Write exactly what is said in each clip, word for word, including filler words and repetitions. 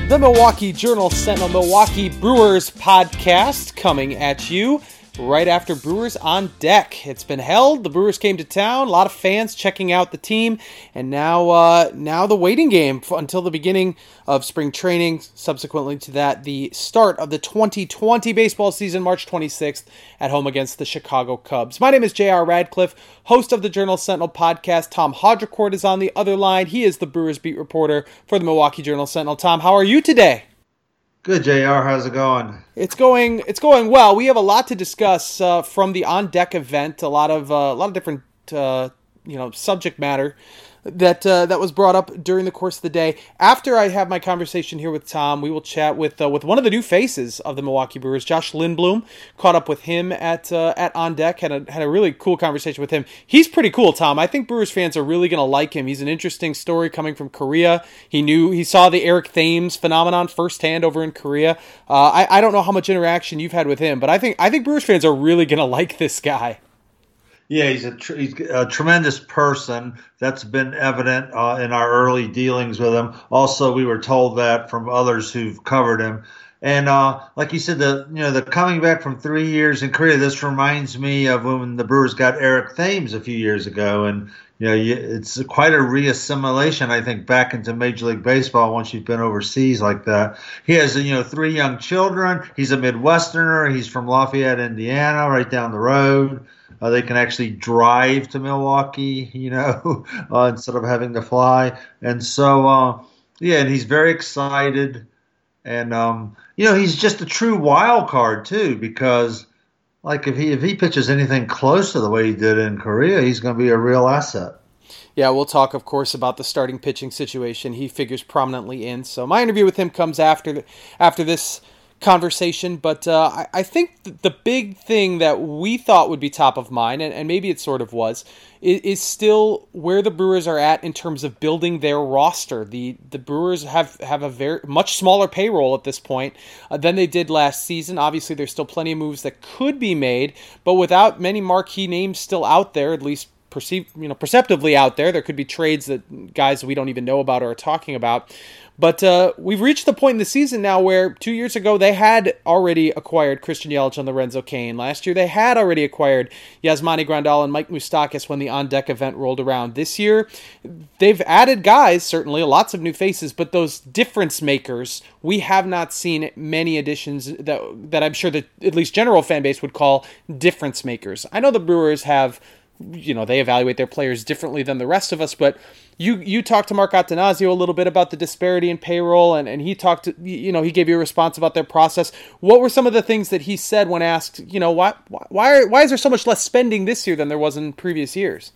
The Milwaukee Journal-Sentinel Milwaukee Brewers podcast coming at you right after Brewers on Deck. It's been held. The Brewers came to town. A lot of fans checking out the team. And now uh, now the waiting game until the beginning of spring training. Subsequently to that, the start of the twenty twenty baseball season, March twenty-sixth, at home against the Chicago Cubs. My name is J R Radcliffe, host of the Journal-Sentinel podcast. Tom Haudricourt is on the other line. He is the Brewers beat reporter for the Milwaukee Journal-Sentinel. Tom, how are you today? Good, J R. How's it going? It's going. It's going well. We have a lot to discuss uh, from the on deck event. A lot of uh, a lot of different uh, you know subject matter that uh, that was brought up during the course of the day. After I have my conversation here with Tom, we will chat with uh, with one of the new faces of the Milwaukee Brewers, Josh Lindblom. Caught up with him at uh, at On Deck. Had a had a really cool conversation with him. He's pretty cool, Tom. I think Brewers fans are really going to like him. He's an interesting story coming from Korea. He knew he saw the Eric Thames phenomenon firsthand over in Korea. Uh, I I don't know how much interaction you've had with him, but I think I think Brewers fans are really going to like this guy. Yeah, he's a, tr- he's a tremendous person. That's been evident uh, in our early dealings with him. Also, we were told that from others who've covered him. And uh, like you said, the you know the coming back from three years in Korea. This reminds me of when the Brewers got Eric Thames a few years ago, and you know you, it's quite a reassimilation, I think, back into Major League Baseball once you've been overseas like that. He has you know three young children. He's a Midwesterner. He's from Lafayette, Indiana, right down the road. Uh, they can actually drive to Milwaukee, you know, uh, instead of having to fly. And so, uh, yeah, and he's very excited. And, um, you know, he's just a true wild card, too, because, like, if he if he pitches anything close to the way he did in Korea, he's going to be a real asset. Yeah, we'll talk, of course, about the starting pitching situation he figures prominently in. So my interview with him comes after after this conversation, but uh, I, I think the big thing that we thought would be top of mind, and, and maybe it sort of was, is, is still where the Brewers are at in terms of building their roster. The the Brewers have, have a very much smaller payroll at this point uh, than they did last season. Obviously, there's still plenty of moves that could be made, but without many marquee names still out there, at least perceived, you know, perceptively out there, there could be trades that guys we don't even know about or are talking about. But uh, we've reached the point in the season now where two years ago they had already acquired Christian Yelich and Lorenzo Cain. Last year they had already acquired Yasmani Grandal and Mike Moustakas when the on-deck event rolled around. This year they've added guys, certainly lots of new faces, but those difference makers, we have not seen many additions that, that I'm sure that at least general fan base would call difference makers. I know the Brewers have, you know, they evaluate their players differently than the rest of us, but you you talked to Mark Attanasio a little bit about the disparity in payroll, and, and he talked to, you know, he gave you a response about their process. What were some of the things that he said when asked, you know, why why are, why is there so much less spending this year than there was in previous years?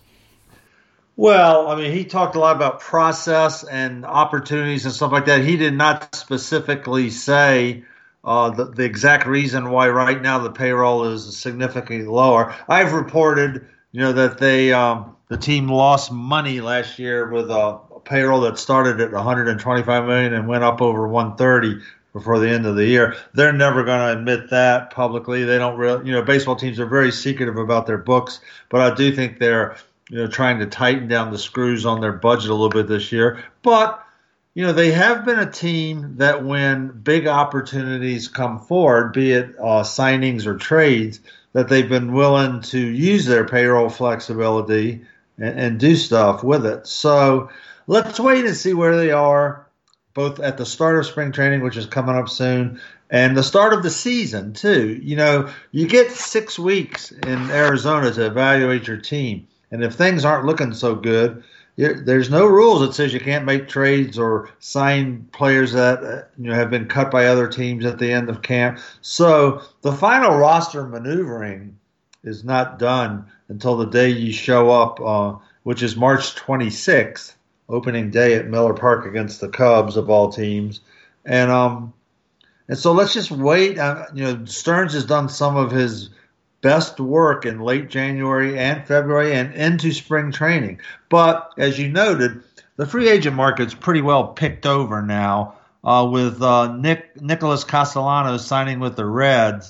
Well, I mean, he talked a lot about process and opportunities and stuff like that. He did not specifically say uh, the, the exact reason why right now the payroll is significantly lower. I've reported, you know, that they um, the team lost money last year with a, a payroll that started at one hundred twenty-five million dollars and went up over one hundred thirty before the end of the year. They're never going to admit that publicly. They don't really, you know, baseball teams are very secretive about their books, but I do think they're, you know, trying to tighten down the screws on their budget a little bit this year. But, you know, they have been a team that when big opportunities come forward, be it uh, signings or trades, that they've been willing to use their payroll flexibility and, and do stuff with it. So let's wait and see where they are, both at the start of spring training, which is coming up soon, and the start of the season, too. You know, you get six weeks in Arizona to evaluate your team. And if things aren't looking so good, there's no rules that says you can't make trades or sign players that you know have been cut by other teams at the end of camp. So the final roster maneuvering is not done until the day you show up, uh, which is March twenty-sixth, opening day at Miller Park against the Cubs of all teams. And um, and so let's just wait. Uh, you know, Stearns has done some of his best work in late January and February and into spring training. But as you noted, the free agent market's pretty well picked over now uh, with uh, Nick Nicholas Castellanos signing with the Reds.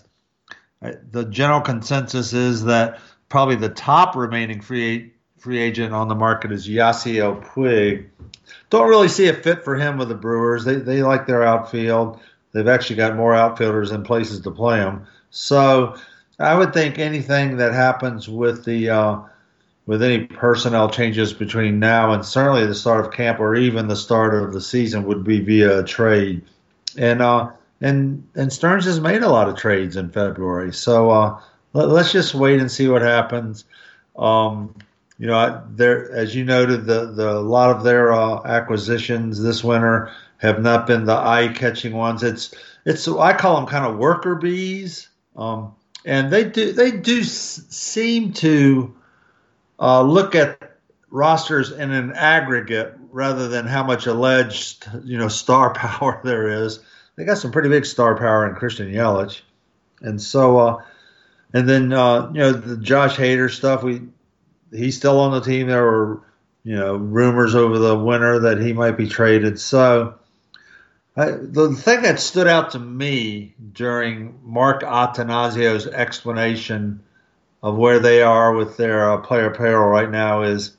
The general consensus is that probably the top remaining free free agent on the market is Yasiel Puig don't really see a fit for him with the Brewers. They they like their outfield. They've actually got more outfielders and places to play them. So I would think anything that happens with the uh, with any personnel changes between now and certainly the start of camp or even the start of the season would be via a trade. And uh, and and Stearns has made a lot of trades in February. So uh, let, let's just wait and see what happens. Um, you know, there, as you noted, the, the a lot of their uh, acquisitions this winter have not been the eye-catching ones. It's it's I call them kind of worker bees, um, and they do they do s- seem to uh, look at rosters in an aggregate rather than how much alleged you know star power there is. They got some pretty big star power in Christian Yelich, and so uh, and then uh, you know the Josh Hader stuff. We he's still on the team. There were you know rumors over the winter that he might be traded. So. I, the thing that stood out to me during Mark Attanasio's explanation of where they are with their uh, player payroll right now is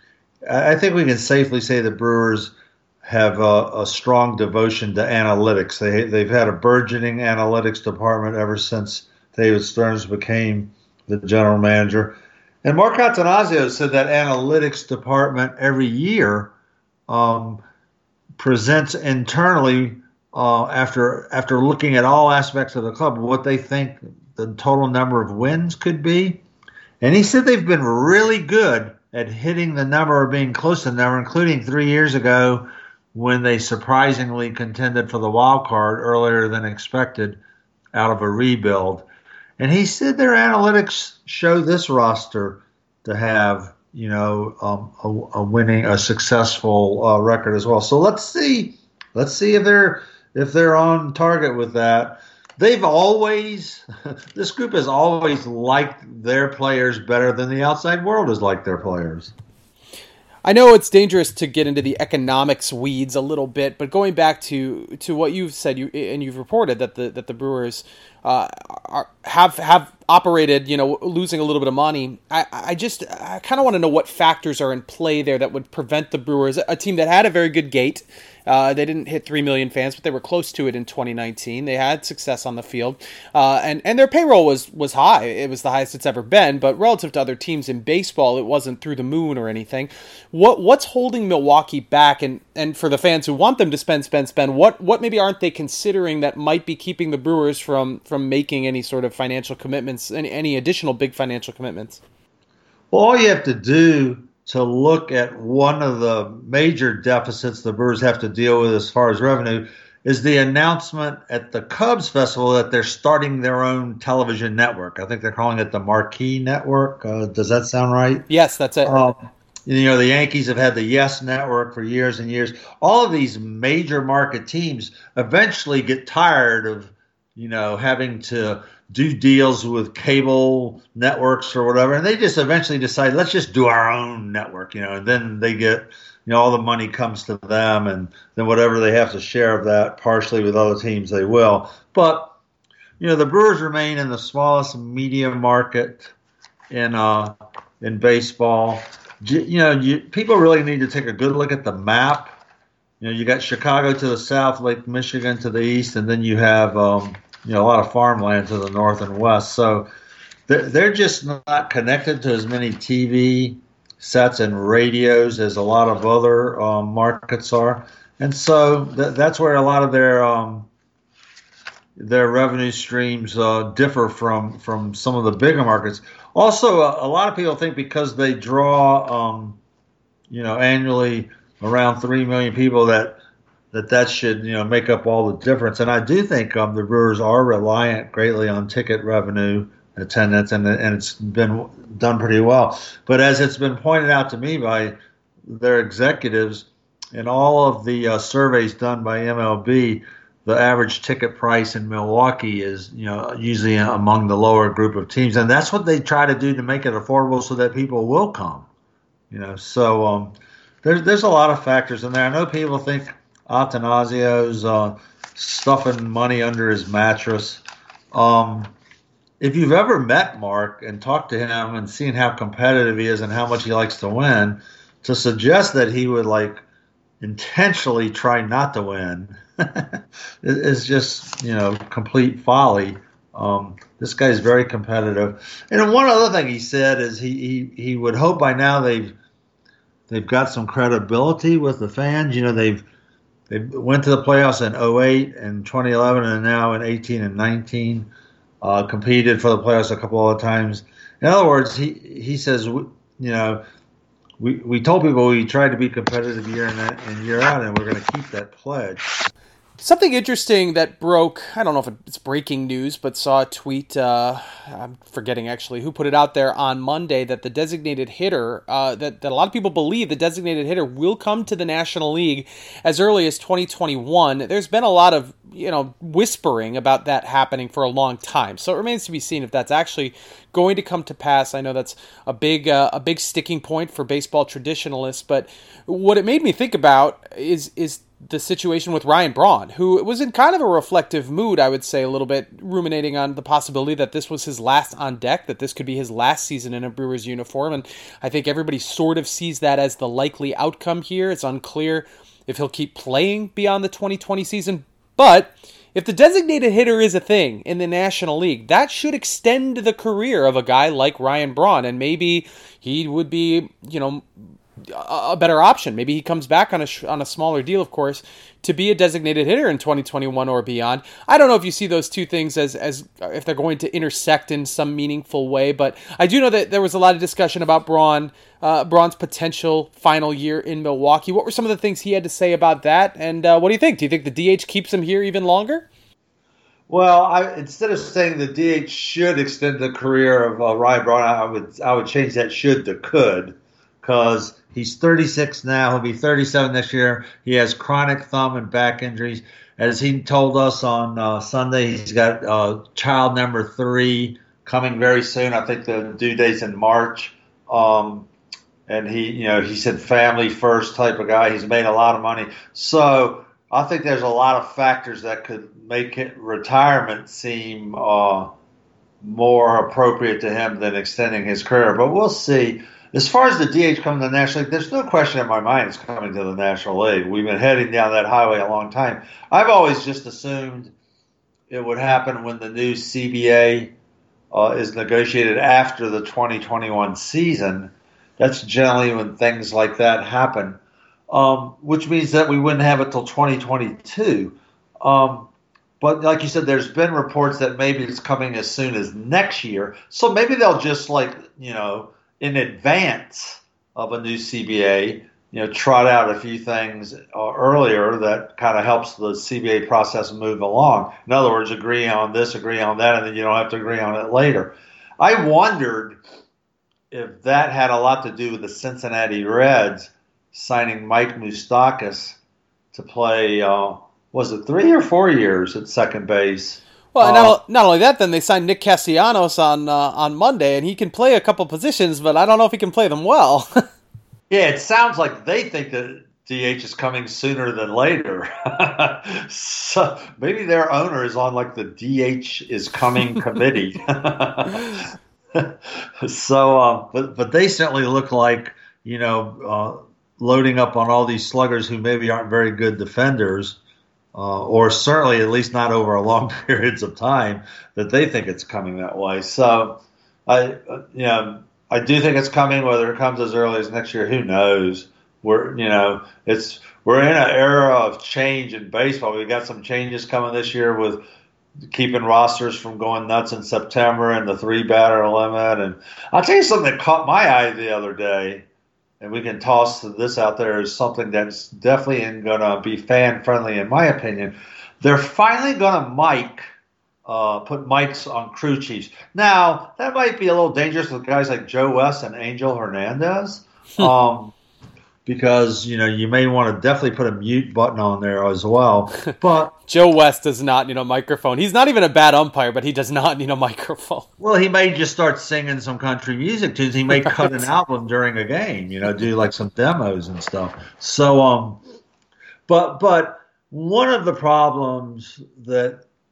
I think we can safely say the Brewers have a, a strong devotion to analytics. They, they've had a burgeoning analytics department ever since David Stearns became the general manager. And Mark Attanasio said that analytics department every year um, – presents internally uh, after after looking at all aspects of the club what they think the total number of wins could be. And he said they've been really good at hitting the number or being close to the number, including three years ago when they surprisingly contended for the wild card earlier than expected out of a rebuild. And he said their analytics show this roster to have you know, um, a, a winning, a successful uh, record as well. So let's see, let's see if they're if they're on target with that. They've always, this group has always liked their players better than the outside world has liked their players. I know it's dangerous to get into the economics weeds a little bit, but going back to, to what you've said, you and you've reported that the that the Brewers uh, are, have have operated, you know, losing a little bit of money. I, I just I kind of want to know what factors are in play there that would prevent the Brewers, a team that had a very good gate. Uh, they didn't hit three million fans, but they were close to it in twenty nineteen. They had success on the field, uh, and and their payroll was was high. It was the highest it's ever been, but relative to other teams in baseball, it wasn't through the moon or anything. What what's holding Milwaukee back? And, and for the fans who want them to spend, spend, spend, what what maybe aren't they considering that might be keeping the Brewers from from making any sort of financial commitments, any any additional big financial commitments? Well, all you have to do to look at one of the major deficits the Brewers have to deal with as far as revenue is the announcement at the Cubs Festival that they're starting their own television network. I think they're calling it the Marquee Network. Uh, does that sound right? Yes, that's it. Um, you know, the Yankees have had the Yes Network for years and years. All of these major market teams eventually get tired of, you know, having to do deals with cable networks or whatever, and they just eventually decide, let's just do our own network, you know, and then they get, you know, all the money comes to them, and then whatever they have to share of that partially with other teams, they will. But, you know, the Brewers remain in the smallest media market in uh, in baseball. You know, you, people really need to take a good look at the map. You know, you got Chicago to the south, Lake Michigan to the east, and then you have um, you know, a lot of farmland to the north and west. So they're, they're just not connected to as many T V sets and radios as a lot of other um, markets are. And so th- that's where a lot of their um, their revenue streams uh, differ from, from some of the bigger markets. Also, a, a lot of people think because they draw, um, you know, annually around three million people that that that should, you know, make up all the difference. And I do think um, the Brewers are reliant greatly on ticket revenue, attendance, and and it's been done pretty well. But as it's been pointed out to me by their executives in all of the uh, surveys done by M L B, the average ticket price in Milwaukee is, you know, usually among the lower group of teams. And that's what they try to do to make it affordable so that people will come, you know. So um, there's, there's a lot of factors in there. I know people think Attanasio's uh, stuffing money under his mattress. Um, if you've ever met Mark and talked to him and seen how competitive he is and how much he likes to win, to suggest that he would like intentionally try not to win is just, you know, complete folly. Um, this guy's very competitive. And one other thing he said is he, he, he would hope by now they've they've got some credibility with the fans. You know, they've they went to the playoffs in oh eight and twenty eleven, and now in eighteen and nineteen, uh, competed for the playoffs a couple of times. In other words, he he says, you know, we we told people we tried to be competitive year in and year out, and we're going to keep that pledge. Something interesting that broke, I don't know if it's breaking news, but saw a tweet, uh, I'm forgetting actually who put it out there on Monday, that the designated hitter, uh, that, that a lot of people believe the designated hitter will come to the National League as early as twenty twenty-one. There's been a lot of, you know, whispering about that happening for a long time. So it remains to be seen if that's actually going to come to pass. I know that's a big, uh, a big sticking point for baseball traditionalists, but what it made me think about is, is the situation with Ryan Braun, who was in kind of a reflective mood, I would say, a little bit, ruminating on the possibility that this was his last on deck, that this could be his last season in a Brewers uniform, and I think everybody sort of sees that as the likely outcome here. It's unclear if he'll keep playing beyond the twenty twenty season, but if the designated hitter is a thing in the National League, that should extend the career of a guy like Ryan Braun, and maybe he would be, you know, a better option. Maybe he comes back on a sh- on a smaller deal, of course, to be a designated hitter in twenty twenty-one or beyond. I don't know if you see those two things as as if they're going to intersect in some meaningful way, but I do know that there was a lot of discussion about Braun, uh, Braun's potential final year in Milwaukee. What were some of the things he had to say about that, and uh, what do you think? Do you think the D H keeps him here even longer? Well, I, instead of saying the D H should extend the career of uh, Ryan Braun, I would I would change that should to could, because he's thirty-six now. He'll be thirty-seven this year. He has chronic thumb and back injuries. As he told us on uh, Sunday, he's got uh, child number three coming very soon. I think the due date's in March. Um, and he, you know, he said family first type of guy. He's made a lot of money. So I think there's a lot of factors that could make it, retirement seem uh, more appropriate to him than extending his career. But we'll see. As far as the D H coming to the National League, there's no question in my mind it's coming to the National League. We've been heading down that highway a long time. I've always just assumed it would happen when the new C B A uh, is negotiated after the twenty twenty-one season. That's generally when things like that happen, um, which means that we wouldn't have it till twenty twenty-two. Um, but like you said, there's been reports that maybe it's coming as soon as next year. So maybe they'll just, like, you know, in advance of a new C B A, you know, trot out a few things uh, earlier that kind of helps the C B A process move along. In other words, agree on this, agree on that, and then you don't have to agree on it later. I wondered if that had a lot to do with the Cincinnati Reds signing Mike Moustakas to play, uh, was it three or four years at second base? Well, and not, not only that, then they signed Nick Castellanos on uh, on Monday, and he can play a couple positions, but I don't know if he can play them well. Yeah, it sounds like they think that D H is coming sooner than later. So maybe their owner is on like the D H is coming committee. So, uh, but but they certainly look like, you know, uh, loading up on all these sluggers who maybe aren't very good defenders. Uh, or certainly at least not over a long periods of time, that they think it's coming that way. So, I, you know, I do think it's coming. Whether it comes as early as next year, who knows? We're, you know, it's we're in an era of change in baseball. We've got some changes coming this year with keeping rosters from going nuts in September and the three batter limit. And I'll tell you something that caught my eye the other day. And we can toss this out there as something that's definitely going to be fan-friendly, in my opinion. They're finally going to mic, uh, put mics on crew chiefs. Now, that might be a little dangerous with guys like Joe West and Angel Hernandez, um, because, you know, you may want to definitely put a mute button on there as well. But Joe West does not need a microphone. He's not even a bad umpire, but he does not need a microphone. Well, he may just start singing some country music tunes. He may cut an album during a game, you know, do like some demos and stuff. So, um, but but one of the problems that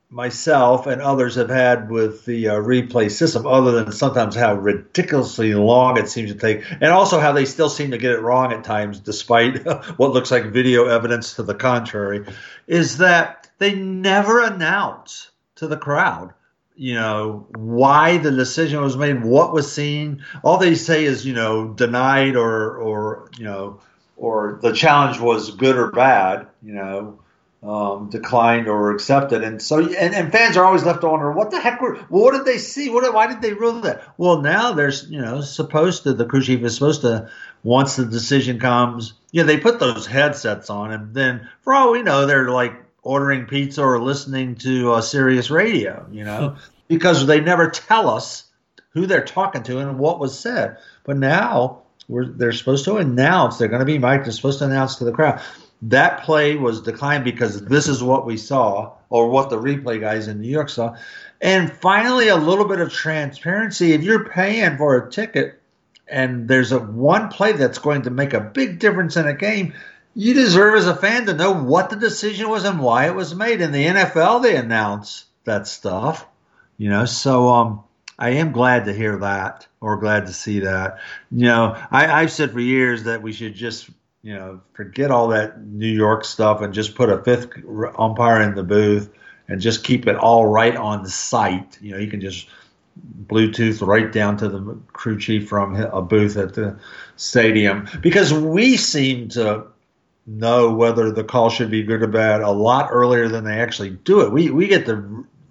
myself and others have had with the uh, replay system, other than sometimes how ridiculously long it seems to take, and also how they still seem to get it wrong at times, despite what looks like video evidence to the contrary, is that they never announce to the crowd, you know, why the decision was made, what was seen. All they say is, you know, denied or, or you know, or the challenge was good or bad, you know. Um, declined or accepted, and so and, and fans are always left to wonder what the heck were, well, what did they see? What why did they rule that? Well, now there's you know supposed to the crew chief is supposed to, once the decision comes, you know they put those headsets on, and then for all we know they're like ordering pizza or listening to uh, Sirius radio, you know, because they never tell us who they're talking to and what was said. But now we're they're supposed to announce, they're going to be mic'd, they're supposed to announce to the crowd. That play was declined because this is what we saw, or what the replay guys in New York saw. And finally, a little bit of transparency. If you're paying for a ticket and there's a one play that's going to make a big difference in a game, you deserve as a fan to know what the decision was and why it was made. In the N F L, they announce that stuff, you know. So um, I am glad to hear that, or glad to see that. You know, I, I've said for years that we should just, you know, forget all that New York stuff and just put a fifth umpire in the booth and just keep it all right on the site. You know, you can just Bluetooth right down to the crew chief from a booth at the stadium, because we seem to know whether the call should be good or bad a lot earlier than they actually do it. We we get the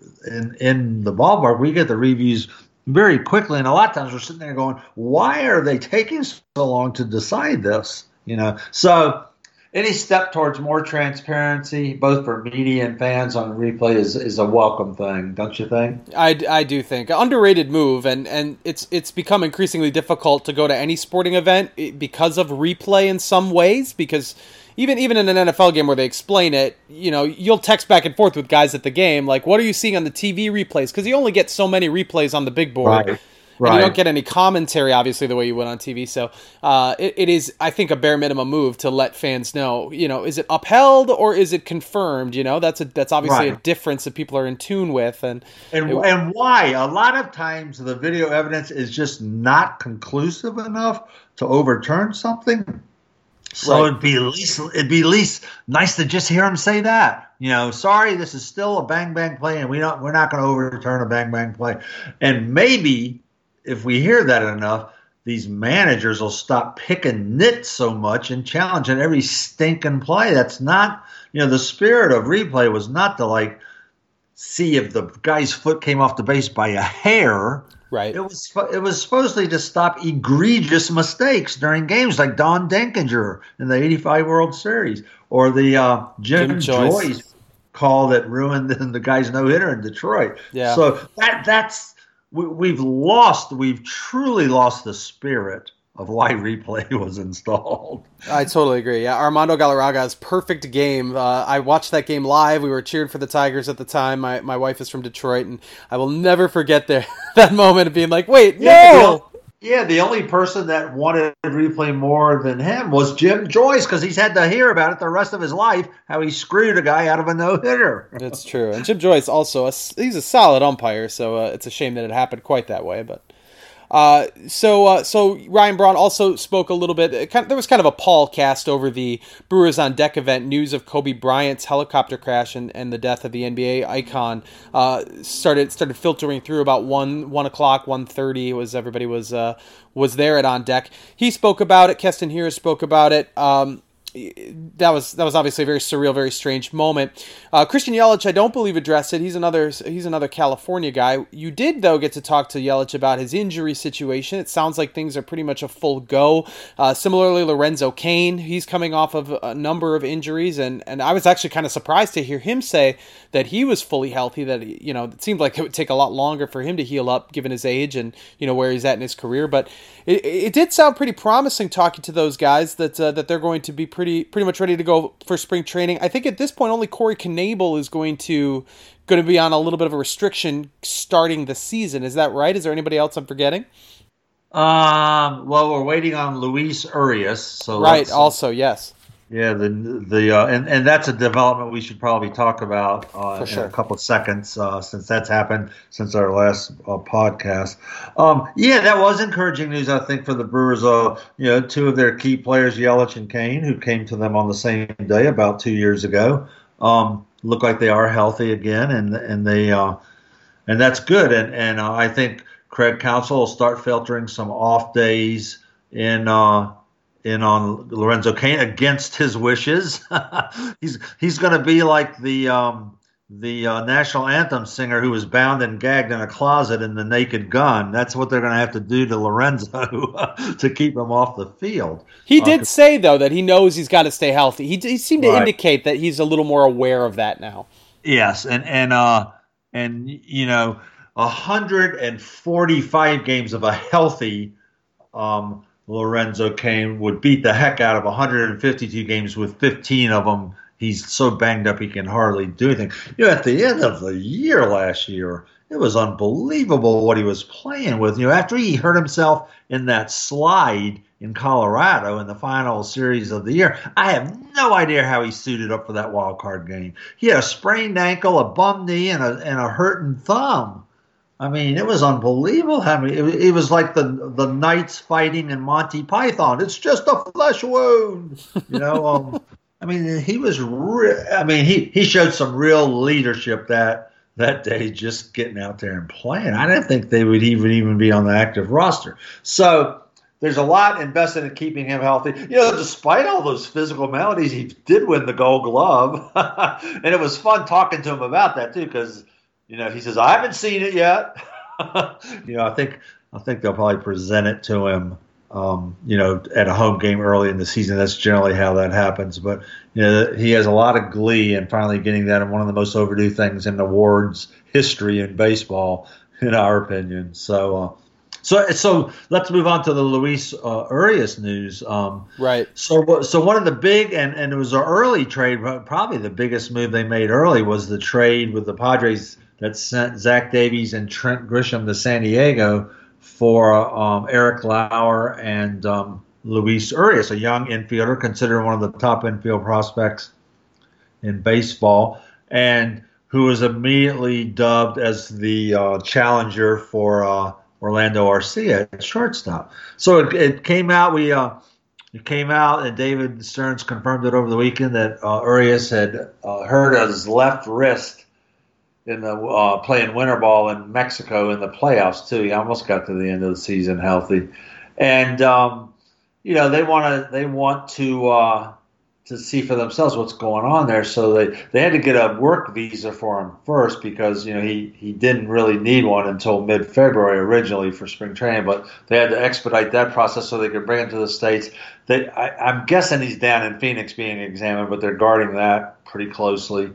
in in the ballpark, we get the reviews very quickly, and a lot of times we're sitting there going, why are they taking so long to decide this? You know, so any step towards more transparency, both for media and fans on replay, is, is a welcome thing, don't you think? I, I do think. Underrated move, and, and it's it's become increasingly difficult to go to any sporting event because of replay in some ways, because even even in an N F L game where they explain it, you know, you'll text back and forth with guys at the game, like, what are you seeing on the T V replays? Because you only get so many replays on the big board. Right. Right. And you don't get Right. any commentary, obviously, the way you would on T V. So uh, it, it is, I think, a bare minimum move to let fans know, you know, is it upheld or is it confirmed? You know, that's a that's obviously Right. a difference that people are in tune with. And And it- and why? A lot of times the video evidence is just not conclusive enough to overturn something. So Right. it'd be at least it'd be at least nice to just hear him say that. You know, sorry, this is still a bang bang play, and we don't we're not going to overturn a bang bang play. And maybe if we hear that enough, these managers will stop picking nits so much and challenging every stinking play. That's not, you know, the spirit of replay was not to like see if the guy's foot came off the base by a hair. right. It was it was supposedly to stop egregious mistakes during games like Don Denkinger in the eighty-five World Series, or the uh, Jim, Jim Joyce. Joyce call that ruined the, the guy's no-hitter in Detroit. Yeah. So that that's we, we've lost, we've truly lost the spirit of why replay was installed. I totally agree. Yeah, Armando Galarraga's perfect game. Uh, I watched that game live. We were cheering for the Tigers at the time. My my wife is from Detroit, and I will never forget there that moment of being like, "Wait, Yeah, no!" the, yeah, the only person that wanted replay more than him was Jim Joyce, because he's had to hear about it the rest of his life, how he screwed a guy out of a no-hitter. It's true. And Jim Joyce also, a, he's a solid umpire, so uh, it's a shame that it happened quite that way, but... Uh, so, uh, so Ryan Braun also spoke a little bit. It kind of, there was kind of a Paul cast over the Brewers on Deck event. News of Kobe Bryant's helicopter crash and, and the death of the N B A icon uh, started started filtering through about one one o'clock, one thirty. Was everybody was uh, was there at On Deck. He spoke about it. Keston Hiura spoke about it. Um, That was that was obviously a very surreal, very strange moment. Uh, Christian Yelich, I don't believe addressed it. He's another he's another California guy. You did though get to talk to Yelich about his injury situation. It sounds like things are pretty much a full go. Uh, similarly, Lorenzo Cain, he's coming off of a number of injuries, and, and I was actually kind of surprised to hear him say that he was fully healthy. That he, you know, it seemed like it would take a lot longer for him to heal up given his age and you know where he's at in his career. But it, it did sound pretty promising talking to those guys that uh, that they're going to be pretty. Pretty much ready to go for spring training. I think at this point only Corey Knebel is going to going to be on a little bit of a restriction starting the season. Is that right? Is there anybody else I'm forgetting? Um, well, we're waiting on Luis Urias. So right. let's- Also, yes. Yeah, the the uh, and and that's a development we should probably talk about uh, For in a sure. couple of seconds uh, since that's happened since our last uh, podcast. Um, yeah, that was encouraging news, I think, for the Brewers. Uh, you know, two of their key players, Yelich and Kane, who came to them on the same day about two years ago, um, look like they are healthy again, and and they uh, and that's good. And and uh, I think Craig Counsell will start filtering some off days in. Uh, in on Lorenzo Cain against his wishes. he's he's going to be like the um, the uh, national anthem singer who was bound and gagged in a closet in The Naked Gun. That's what they're going to have to do to Lorenzo to keep him off the field. He Uh, did say, though, that he knows he's got to stay healthy. He, he seemed to Right. indicate that he's a little more aware of that now. Yes, and and uh and you know, one hundred forty-five games of a healthy um, Lorenzo Cain would beat the heck out of one hundred fifty-two games with fifteen of them. He's so banged up he can hardly do anything. You know, at the end of the year last year, it was unbelievable what he was playing with. You know, after he hurt himself in that slide in Colorado in the final series of the year, I have no idea how he suited up for that wild card game. He had a sprained ankle, a bum knee, and a and a hurting thumb. I mean, it was unbelievable. How many, it, it was like the the knights fighting in Monty Python. It's just a flesh wound, you know. Um, I mean, he was. Re- I mean, he, he showed some real leadership that that day, just getting out there and playing. I didn't think they would even even be on the active roster. So there's a lot invested in keeping him healthy. You know, despite all those physical maladies, he did win the Gold Glove, and it was fun talking to him about that too, because. You know, he says, I haven't seen it yet. you know, I think I think they'll probably present it to him, um, you know, at a home game early in the season. That's generally how that happens. But, you know, he has a lot of glee in finally getting that in one of the most overdue things in awards history in baseball, in our opinion. So, uh, so, so let's move on to the Luis uh, Urias news. Um, Right. So, so one of the big and, and it was an early trade, probably the biggest move they made early was the trade with the Padres that sent Zach Davies and Trent Grisham to San Diego for um, Eric Lauer and um, Luis Urias, a young infielder, considered one of the top infield prospects in baseball, and who was immediately dubbed as the uh, challenger for uh, Orlando Arcia at shortstop. So it, it came out. We uh, it came out, and David Stearns confirmed it over the weekend that uh, Urias had uh, hurt his left wrist in the uh, playing winter ball in Mexico in the playoffs too. He almost got to the end of the season healthy, and um, you know they want to they want to uh, to see for themselves what's going on there. So they, they had to get a work visa for him first because you know he, he didn't really need one until mid February originally for spring training, but they had to expedite that process so they could bring him to the States. They I, I'm guessing he's down in Phoenix being examined, but they're guarding that pretty closely.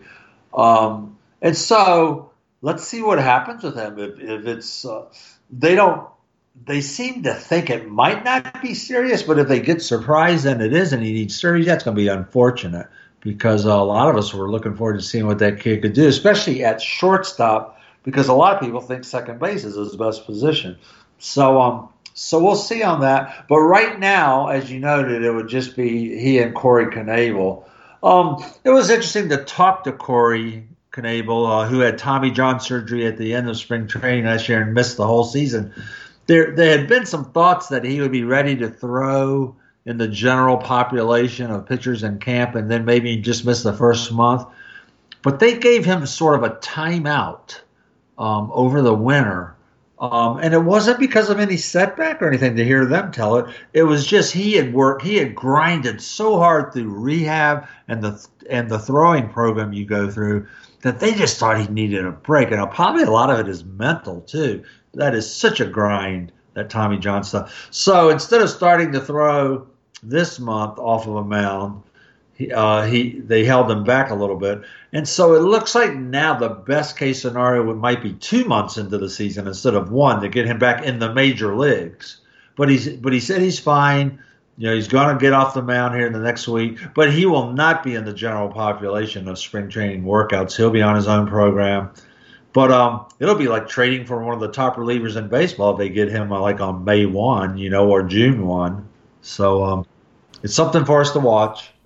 Um, And so let's see what happens with him. If, if it's uh, they don't, they seem to think it might not be serious, but if they get surprised and it is and he needs surgery, that's going to be unfortunate because a lot of us were looking forward to seeing what that kid could do, especially at shortstop, because a lot of people think second base is his best position. So um, so we'll see on that. But right now, as you noted, it would just be he and Corey Knebel. Um, it was interesting to talk to Corey Knebel, uh, who had Tommy John surgery at the end of spring training last year and missed the whole season. There, there had been some thoughts that he would be ready to throw in the general population of pitchers in camp and then maybe just miss the first month. But they gave him sort of a timeout um, over the winter. Um, and it wasn't because of any setback or anything to hear them tell it. It was just he had worked, he had grinded so hard through rehab and the and the throwing program you go through that they just thought he needed a break. And probably a lot of it is mental, too. That is such a grind, that Tommy John stuff. So instead of starting to throw this month off of a mound, he, uh, he they held him back a little bit. And so it looks like now the best case scenario might be two months into the season instead of one to get him back in the major leagues. But he's but he said he's fine. You know, he's going to get off the mound here in the next week, but he will not be in the general population of spring training workouts. He'll be on his own program. But um, it'll be like trading for one of the top relievers in baseball if they get him uh, like on May first, you know, or June first. So um, it's something for us to watch.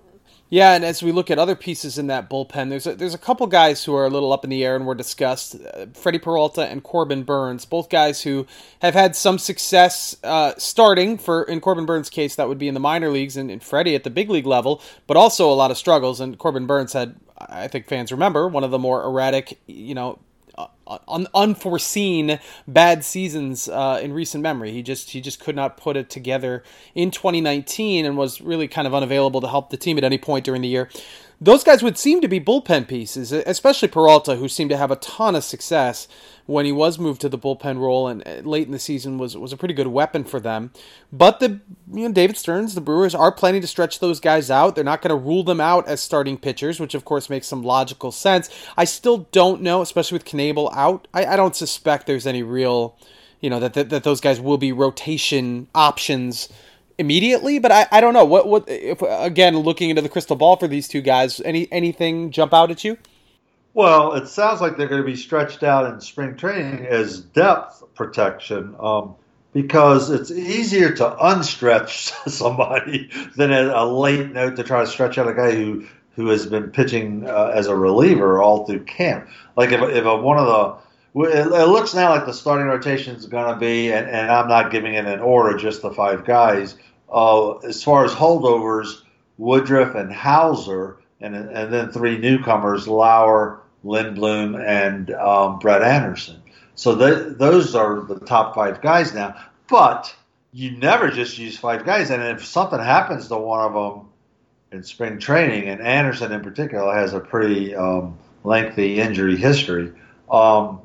Yeah, and as we look at other pieces in that bullpen, there's a, there's a couple guys who are a little up in the air and were discussed. Uh, Freddie Peralta and Corbin Burns, both guys who have had some success uh, starting. For in Corbin Burns' case, that would be in the minor leagues, and, and Freddie at the big league level, but also a lot of struggles. And Corbin Burns had, I think fans remember, one of the more erratic, you know, Un- unforeseen bad seasons uh, in recent memory. He just he just could not put it together in twenty nineteen and was really kind of unavailable to help the team at any point during the year. Those guys would seem to be bullpen pieces, especially Peralta, who seemed to have a ton of success when he was moved to the bullpen role, and late in the season was was a pretty good weapon for them. But the you know David Stearns, the Brewers, are planning to stretch those guys out. They're not going to rule them out as starting pitchers, which of course makes some logical sense. I still don't know, especially with Knebel out. I, I don't suspect there's any real, you know, that, that that those guys will be rotation options immediately, but I, I don't know what what if again looking into the crystal ball for these two guys, any anything jump out at you? Well, it sounds like they're going to be stretched out in spring training as depth protection, um, because it's easier to unstretch somebody than at a late note to try to stretch out a guy who who has been pitching uh, as a reliever all through camp. Like if if a, one of the It looks now like the starting rotation is going to be, and, and I'm not giving it an order, just the five guys. Uh, as far as holdovers, Woodruff and Hauser, and and then three newcomers, Lauer, Lindblom, and um, Brett Anderson. So they, those are the top five guys now. But you never just use five guys, and if something happens to one of them in spring training, and Anderson in particular has a pretty um, lengthy injury history, um,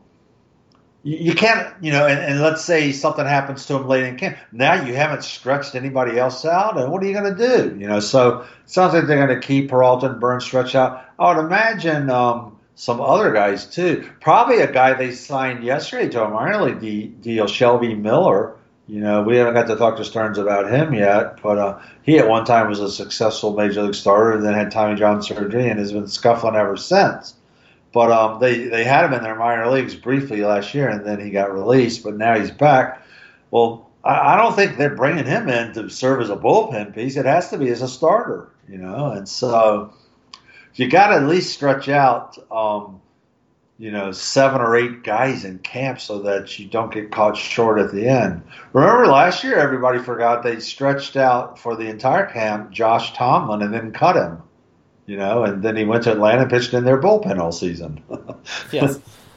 you can't, you know, and, and let's say something happens to him late in camp. Now you haven't stretched anybody else out, and what are you going to do? You know, so it sounds like they're going to keep Peralta and Burns stretched out. I would imagine um, some other guys too. Probably a guy they signed yesterday to a minor league deal, Shelby Miller. You know, we haven't got to talk to Stearns about him yet, but uh, he at one time was a successful major league starter, and then had Tommy John surgery and has been scuffling ever since. But um, they, they had him in their minor leagues briefly last year, and then he got released, but now he's back. Well, I, I don't think they're bringing him in to serve as a bullpen piece. It has to be as a starter, you know. And so you got to at least stretch out, um, you know, seven or eight guys in camp so that you don't get caught short at the end. Remember last year, everybody forgot they stretched out for the entire camp Josh Tomlin and then cut him. You know, and then he went to Atlanta and pitched in their bullpen all season. Yes.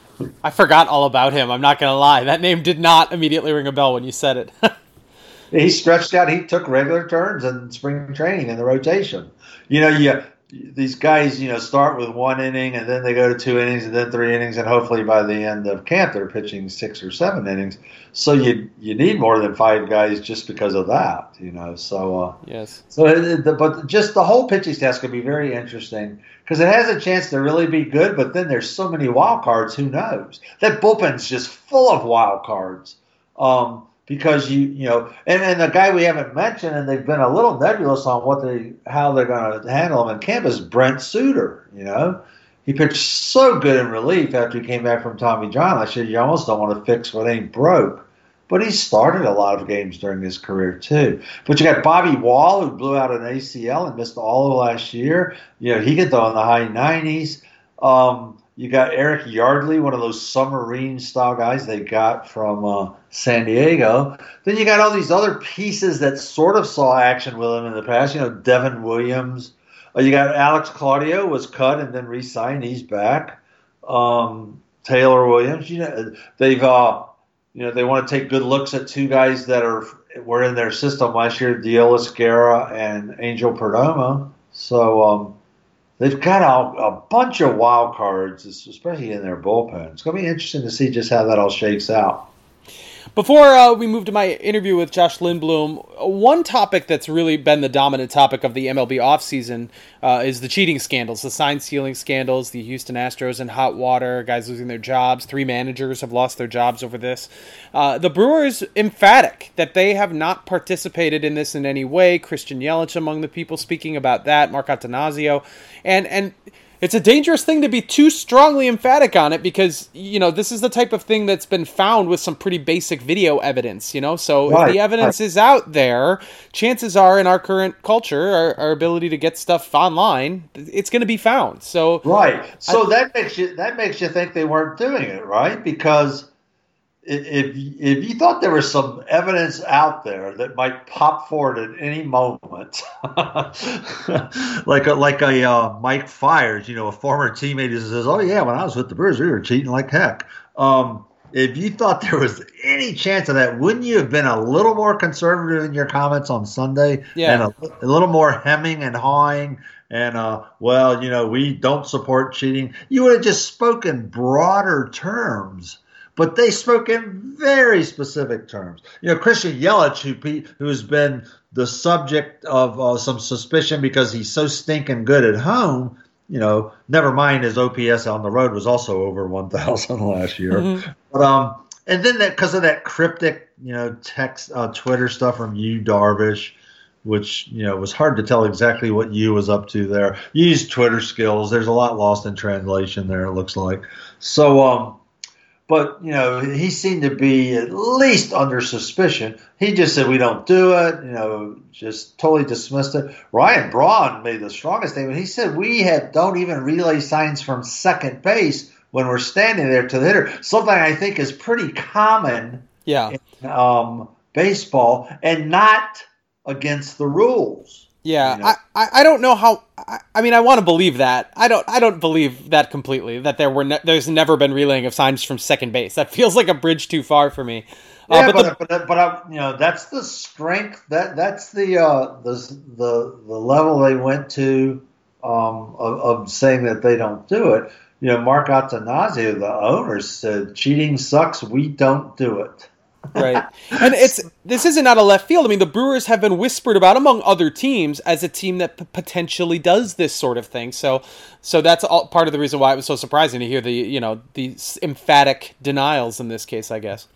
I forgot all about him. I'm not going to lie. That name did not immediately ring a bell when you said it. He stretched out. He took regular turns in spring training in the rotation. You know, you, these guys, you know, start with one inning and then they go to two innings and then three innings, and hopefully by the end of camp they're pitching six or seven innings. So you you need more than five guys just because of that, you know. So uh, yes. So, it, the, but just the whole pitching staff could be very interesting because it has a chance to really be good. But then there's so many wild cards. Who knows? That bullpen's just full of wild cards. Um, Because you you know, and, and the guy we haven't mentioned, and they've been a little nebulous on what they how they're going to handle him in camp is Brent Suter. You know, he pitched so good in relief after he came back from Tommy John last year. You almost don't want to fix what ain't broke. But he started a lot of games during his career too. But you got Bobby Wall, who blew out an A C L and missed all of last year. You know, he could throw in the high nineties. Um, You got Eric Yardley, one of those submarine-style guys they got from uh, San Diego. Then you got all these other pieces that sort of saw action with him in the past. You know, Devin Williams. Uh, you got Alex Claudio was cut and then re-signed. He's back. Um, Taylor Williams. You know, they've uh, you know they want to take good looks at two guys that are were in their system last year: Diolis Guerra and Angel Perdomo. So. Um, They've got a, a bunch of wild cards, especially in their bullpen. It's going to be interesting to see just how that all shakes out. Before uh, we move to my interview with Josh Lindblom, one topic that's really been the dominant topic of the M L B offseason uh, is the cheating scandals, the sign stealing scandals, the Houston Astros in hot water, guys losing their jobs. Three managers have lost their jobs over this. Uh, the Brewers emphatic that they have not participated in this in any way. Christian Yelich among the people speaking about that, Mark Attanasio. And, and It's a dangerous thing to be too strongly emphatic on it because, you know, this is the type of thing that's been found with some pretty basic video evidence, you know? So right, if the evidence right. is out there, chances are in our current culture, our, our ability to get stuff online, it's going to be found. So Right. So I, that makes you that makes you think they weren't doing it, right? Because if if you thought there was some evidence out there that might pop forward at any moment, like a, like a uh, Mike Fiers, you know, a former teammate who says, "Oh yeah, when I was with the Brewers, we were cheating like heck." Um, if you thought there was any chance of that, wouldn't you have been a little more conservative in your comments on Sunday? Yeah. And a, a little more hemming and hawing and, uh, well, you know, we don't support cheating. You would have just spoken broader terms. But they spoke in very specific terms. You know, Christian Yelich, who, who's been the subject of uh, some suspicion because he's so stinking good at home, you know, never mind his O P S on the road was also over one thousand last year. Mm-hmm. But um, and then that because of that cryptic, you know, text, uh, Twitter stuff from Yu Darvish, which, you know, was hard to tell exactly what Yu was up to there. You used Twitter skills. There's a lot lost in translation there, it looks like. So, um, but, you know, he seemed to be at least under suspicion. He just said, we don't do it, you know, just totally dismissed it. Ryan Braun made the strongest statement. He said, we have, don't even relay signs from second base when we're standing there to the hitter. Something I think is pretty common yeah. in um, baseball and not against the rules. Yeah, you know? I, I don't know how. I, I mean, I want to believe that. I don't. I don't believe that completely. That there were ne- there's never been relaying of signs from second base. That feels like a bridge too far for me. Uh, yeah, but but the, but, but uh, you know that's the strength. That that's the uh, the the the level they went to um, of, of saying that they don't do it. You know, Mark Attanasio, the owner, said cheating sucks. We don't do it. Right. And it's this isn't out of left field. I mean, the Brewers have been whispered about among other teams as a team that p- potentially does this sort of thing. So so that's all part of the reason why it was so surprising to hear the, you know, the emphatic denials in this case, I guess.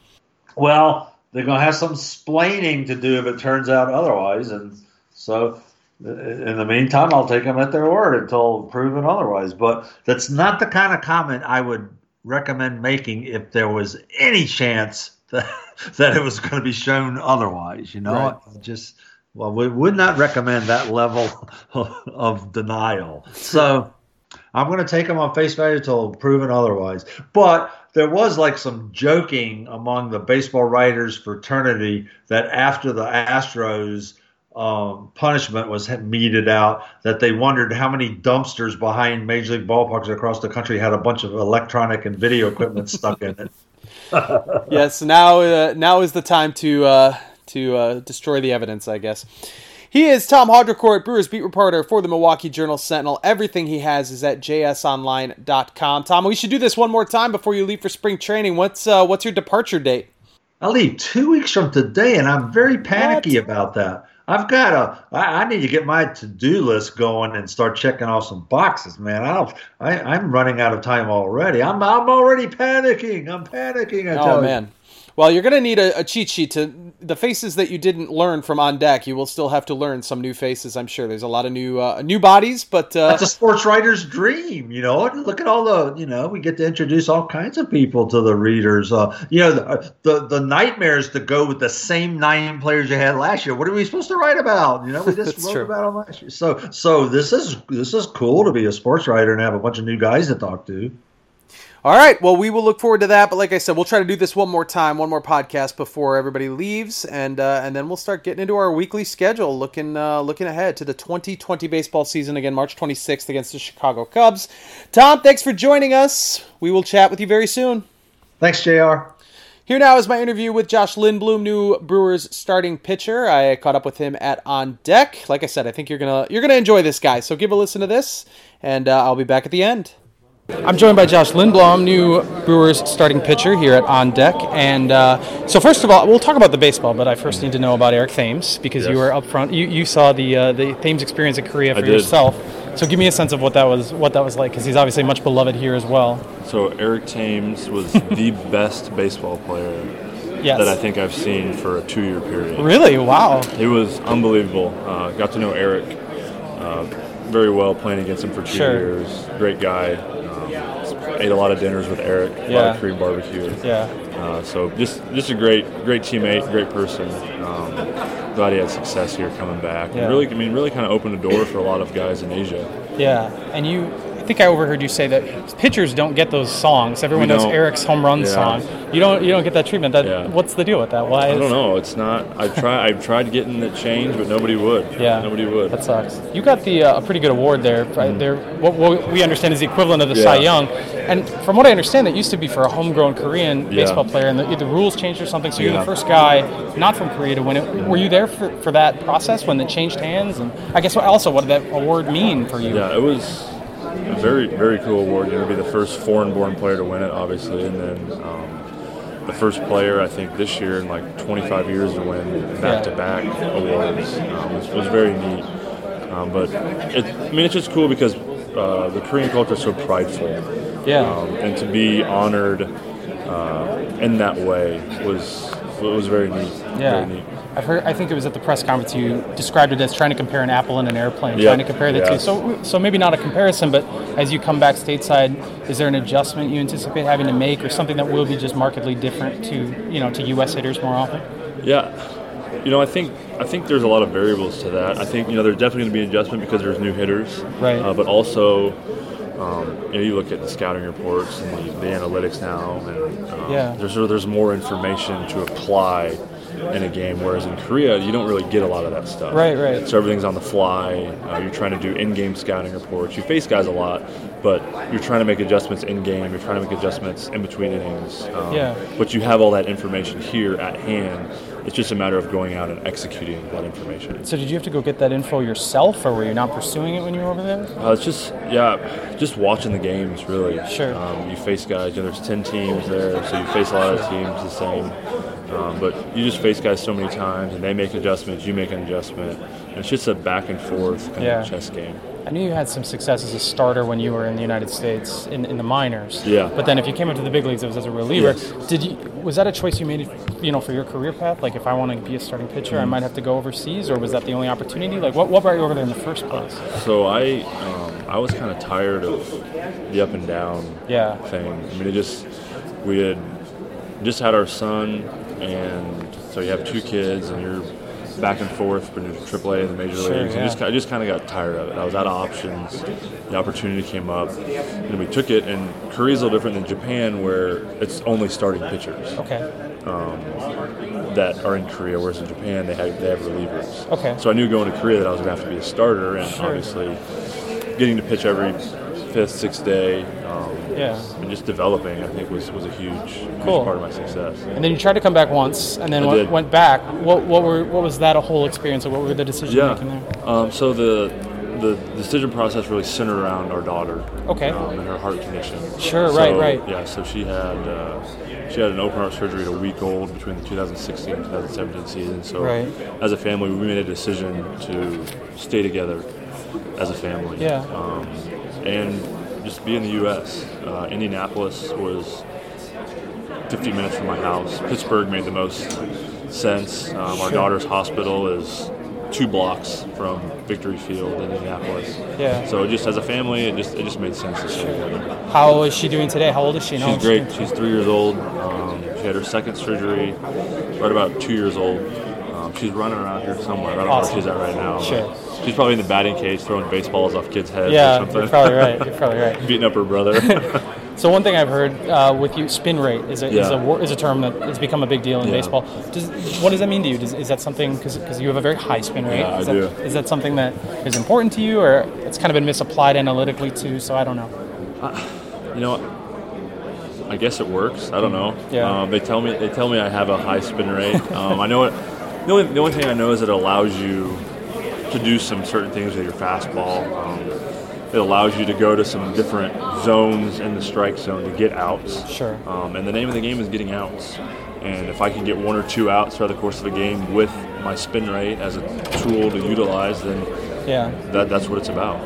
Well, they're going to have some splaining to do if it turns out otherwise. And so in the meantime, I'll take them at their word until proven otherwise. But that's not the kind of comment I would recommend making if there was any chance that, that it was going to be shown otherwise, you know. Right. Just well, we would not recommend that level of denial. So I'm going to take them on face value until proven otherwise. But there was like some joking among the baseball writers fraternity that after the Astros um, punishment was meted out, that they wondered how many dumpsters behind Major League ballparks across the country had a bunch of electronic and video equipment stuck in it. Yes, now uh, now is the time to uh, to uh, destroy the evidence, I guess. He is Tom Haudricourt, Brewers beat reporter for the Milwaukee Journal-Sentinel. Everything he has is at j s online dot com. Tom, we should do this one more time before you leave for spring training. What's uh, what's your departure date? I leave two weeks from today, and I'm very panicky what? about that. I've got a. I, I need to get my to-do list going and start checking off some boxes, man. I don't. I, I'm running out of time already. I'm. I'm already panicking. I'm panicking. I tell oh man. You. Well, you're going to need a, a cheat sheet to the faces that you didn't learn from On Deck. You will still have to learn some new faces, I'm sure. There's a lot of new uh, new bodies, but uh, that's a sports writer's dream, you know. Look at all the, you know, we get to introduce all kinds of people to the readers. Uh, you know, the, the the nightmares to go with the same nine players you had last year. What are we supposed to write about? You know, we just wrote true. about them last year. So so this is this is cool to be a sports writer and have a bunch of new guys to talk to. All right, well, we will look forward to that. But like I said, we'll try to do this one more time, one more podcast before everybody leaves, and uh, and then we'll start getting into our weekly schedule, looking uh, looking ahead to the twenty twenty baseball season, again, March twenty-sixth against the Chicago Cubs. Tom, thanks for joining us. We will chat with you very soon. Thanks, J R. Here now is my interview with Josh Lindblom, new Brewers starting pitcher. I caught up with him at On Deck. Like I said, I think you're gonna you're gonna enjoy this guy. So give a listen to this, and uh, I'll be back at the end. I'm joined by Josh Lindblom, new Brewers starting pitcher here at On Deck. And uh, so first of all, we'll talk about the baseball, but I first need to know about Eric Thames, because yes. you were up front. You, you saw the uh, the Thames experience in Korea for yourself. So give me a sense of what that was what that was like, because he's obviously much beloved here as well. So Eric Thames was the best baseball player yes. that I think I've seen for a two-year period. Really? Wow. He was unbelievable. Uh, got to know Eric. Uh, very well playing against him for two sure. years. Great guy. Um, ate a lot of dinners with Eric. A yeah. lot of Korean barbecue. Yeah. Uh, so just just a great great teammate, great person. Um, glad he had success here coming back. Yeah. And really, I mean, really kind of opened the door for a lot of guys in Asia. Yeah, and you, I think I overheard you say that pitchers don't get those songs. Everyone We knows don't. Eric's home run Yeah. song. You don't, you don't get that treatment. That, Yeah. what's the deal with that? Why? I Is, don't know. It's not. I've tried. I've tried getting it changed, but nobody would. Yeah, nobody would. That sucks. You got the uh, a pretty good award there. Right? Mm. There, what, what we understand is the equivalent of the Yeah. Cy Young, and from what I understand, that used to be for a homegrown Korean Yeah. baseball player, and the, the rules changed or something. So you're Yeah. the first guy not from Korea to win it. Were you there for, for that process when it changed hands? And I guess what, also, what did that award mean for you? Yeah, it was a very, very cool award. You know, to be the first foreign-born player to win it, obviously, and then um, the first player, I think, this year in like twenty-five years to win back-to-back awards. Um, it was very neat. Um, but it, I mean, it's just cool because uh, the Korean culture is so prideful. Yeah. Um, and to be honored uh, in that way was was very neat. Yeah. Very neat. I've heard. I think it was at the press conference you described it as trying to compare an apple and an airplane, Yep. trying to compare the Yeah. two. So, so maybe not a comparison, but as you come back stateside, is there an adjustment you anticipate having to make, or something that will be just markedly different to you know to U S hitters more often? Yeah, you know, I think I think there's a lot of variables to that. I think you know there's definitely going to be an adjustment because there's new hitters, right? Uh, but also, um, you know, you look at the scouting reports and the, the analytics now, and um, yeah. there's there's more information to apply in a game, whereas in Korea you don't really get a lot of that stuff. Right, right. So everything's on the fly. Uh, you're trying to do in-game scouting reports. You face guys a lot, but you're trying to make adjustments in-game. You're trying to make adjustments in between innings. Um, yeah. But you have all that information here at hand. It's just a matter of going out and executing that information. So did you have to go get that info yourself, or were you not pursuing it when you were over there? Uh, it's just, yeah, just watching the games, really. Sure. Um, you face guys, you know, there's ten teams there, so you face a lot of teams the same. Um, but you just face guys so many times, and they make adjustments, you make an adjustment. And it's just a back and forth kind yeah. of chess game. I knew you had some success as a starter when you were in the United States in, in the minors. Yeah. But then if you came up to the big leagues, it was as a reliever. Yes. Did you? Was that a choice you made, you know, for your career path? Like, if I want to be a starting pitcher, mm-hmm. I might have to go overseas, or was that the only opportunity? Like, what, what brought you over there in the first place? So I, um, I was kind of tired of the up and down yeah. thing. I mean, it just we had just had our son, and so you have two kids, and you're back and forth between triple A and the major sure, leagues. Yeah. I just, I just kind of got tired of it. I was out of options. The opportunity came up, and we took it. And Korea's a little different than Japan, where it's only starting pitchers. Okay. Um, that are in Korea, whereas in Japan they have they have relievers. Okay. So I knew going to Korea that I was going to have to be a starter, and sure. obviously getting to pitch every fifth, sixth day. Um, yeah. And just developing, I think, was, was a huge, huge cool. part of my success. And then you tried to come back once, and then I went, did. went back. What what were what was that a whole experience? Or what were the decisions yeah. making there? Um, so the the decision process really centered around our daughter. Okay. Um, and her heart condition. Sure. So, right. Right. Yeah. So she had uh, she had an open heart surgery at a week old between the two thousand sixteen and two thousand seventeen season. So right. as a family, we made a decision to stay together as a family. Yeah. Um, and just be in the U S Uh, Indianapolis was fifty minutes from my house. Pittsburgh made the most sense. Um, our sure. daughter's hospital is two blocks from Victory Field in Indianapolis. Yeah. So just as a family, it just it just made sense to stay together. How is she doing today? How old is she? She's great. She's three years old. Um, she had her second surgery right about two years old. Um, she's running around here somewhere. I don't awesome. know where she's at right now. Sure. She's probably in the batting cage throwing baseballs off kids' heads yeah, or something. you're probably right. You're probably right. Beating up her brother. So one thing I've heard uh, with you, spin rate is a, yeah. is, a wor- is a term that has become a big deal in yeah. baseball. Does, what does that mean to you? Does, is that something, because you have a very high spin rate, Yeah, is, I that, do. is that something that is important to you, or it's kind of been misapplied analytically too, so I don't know. Uh, you know what? I guess it works. I don't know. Yeah. Um, they tell me they tell me I have a high spin rate. Um, I know it. The only, the only thing I know is it allows you to do some certain things with your fastball. Um, it allows you to go to some different zones in the strike zone to get outs. Sure. Um, and the name of the game is getting outs. And if I can get one or two outs throughout the course of a game with my spin rate as a tool to utilize, then yeah, that, that's what it's about.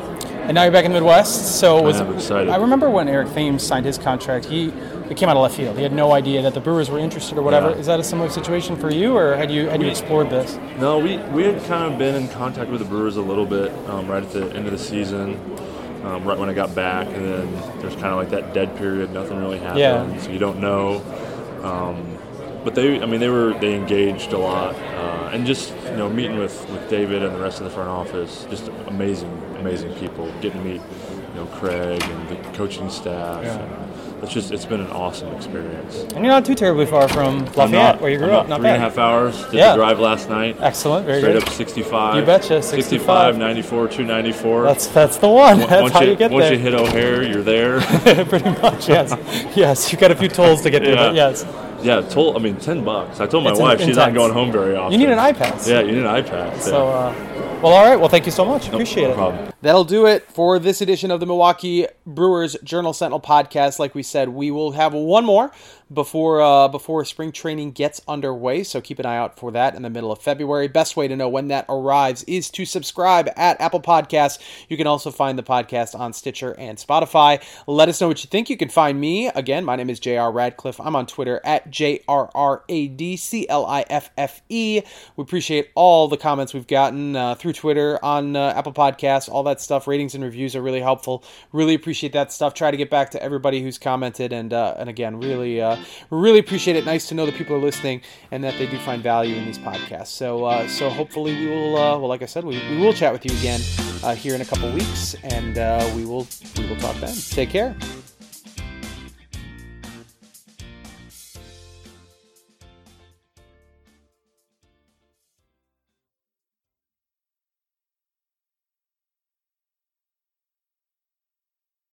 And now you're back in the Midwest. So was I'm excited. I remember when Eric Thames signed his contract. He it came out of left field. He had no idea that the Brewers were interested or whatever. Yeah. Is that a similar situation for you, or had you had you explored this? No, we, we had kind of been in contact with the Brewers a little bit um, right at the end of the season, um, right when I got back, and then there's kind of like that dead period. Nothing really happened, Yeah. so you don't know. Um, but they, I mean, they were they engaged a lot, uh, and just you know meeting with, with David and the rest of the front office, just amazing, amazing people. Getting to meet you know Craig and the coaching staff. Yeah. And, It's just it's been an awesome experience. And you're not too terribly far from Lafayette, I'm not, where you grew I'm up. Not Three bad. and a half hours. Did Yeah. the drive last night. Excellent. Very Straight good. up sixty-five. You betcha, sixty-five, sixty-five. ninety-four, two ninety-four. That's that's the one. That's once how you, you get once there. you hit O'Hare, you're there. Pretty much, yes. Yes, you've got a few tolls to get there, Yeah. but yes. Yeah, told I mean ten bucks. I told my It's wife she's not intense. going home very often. You need an iPad. Yeah, you need an iPad. So, uh, well, all right. Well, thank you so much. Appreciate no it. problem. That'll do it for this edition of the Milwaukee Brewers Journal Sentinel podcast. Like we said, we will have one more before uh, before spring training gets underway, so keep an eye out for that in the middle of February. Best way to know when that arrives is to subscribe at Apple Podcasts. You can also find the podcast on Stitcher and Spotify. Let us know what you think. You can find me, again, my name is J R Radcliffe. I'm on Twitter at J R R A D C L I F F E. We appreciate all the comments we've gotten uh, through Twitter, on uh, Apple Podcasts, all that stuff. Ratings and reviews are really helpful. Really appreciate that stuff. Try to get back to everybody who's commented, and uh, and again, really uh, really appreciate it. Nice to know that people are listening and that they do find value in these podcasts. So uh, so hopefully we will, uh, well, like I said, we, we will chat with you again uh, here in a couple weeks, and uh, we will we will talk then. Take care.